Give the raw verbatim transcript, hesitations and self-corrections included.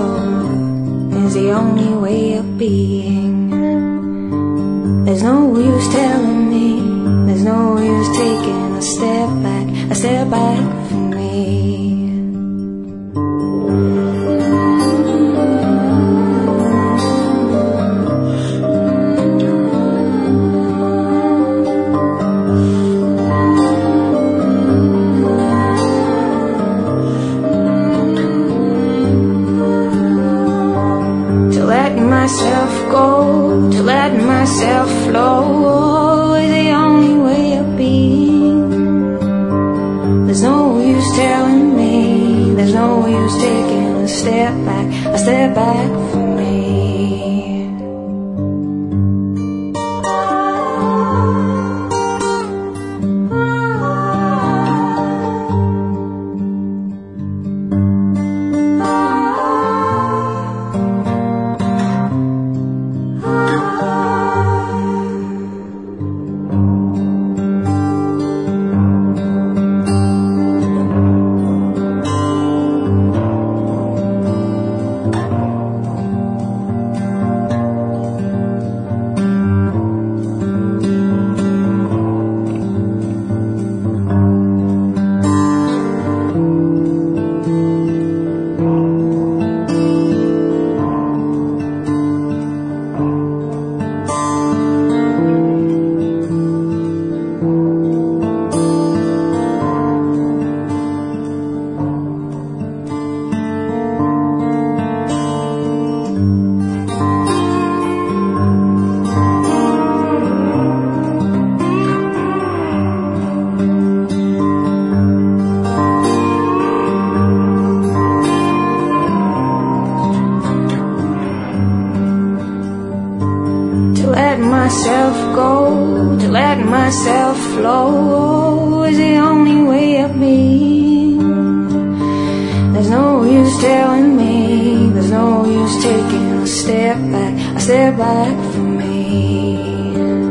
is the only way of being. There's no use telling me, there's no use taking a step back, a step back from me. To let myself go, to let myself flow is the only way of being. There's no use telling me, there's no use taking a step back, a step back from me. To let myself go, to let myself flow is the only way of being. There's no use telling me, there's no use taking a step back, a step back from me.